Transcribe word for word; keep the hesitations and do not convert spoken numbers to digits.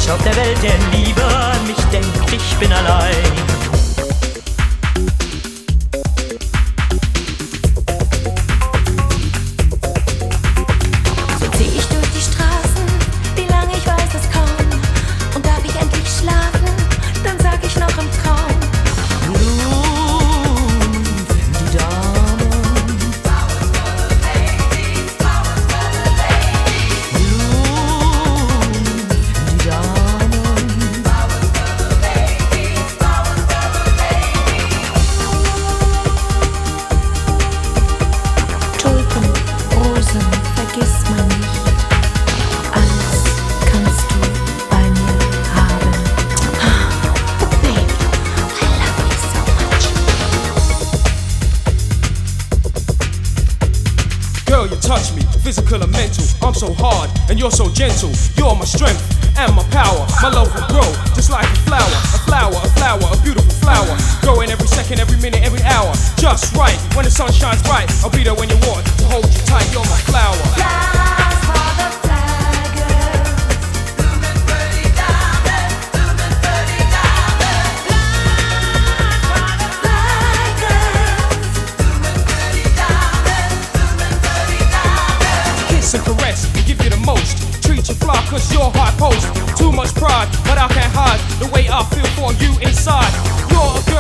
Mensch auf der Welt, der lieber an mich denkt, ich bin allein. So zieh ich durch die Straßen, wie lange ich weiß es kaum. Und darf ich endlich schlafen, dann sag ich noch im Traum. Nun, die Damen. Flowers for the ladies, flowers for the ladies. Nun, die Damen. Flowers for the ladies, flowers for the ladies. Tulpen, Rosen, vergiss man nicht. Alles kannst du bei mir haben. Oh baby, I love you so much. Girl, you touch me, physical and mental. I'm so hard and you're so gentle. You're my strength and my power. My love will grow just like a flower. A flower, a flower, a beautiful flower. Growing every second, every minute, every hour. Just right, when the sun shines bright, I'll be there when you want to hold you tight. You're my flower. Flowers for the flaggers. Blooming pretty diamonds, blooming pretty diamonds. Flowers for the flaggers. Blooming pretty diamonds, blooming pretty diamonds. Kiss and caress and give you the most. Treat you fly cause you're high post. Too much pride, but I can't hide the way I feel for you inside. You're a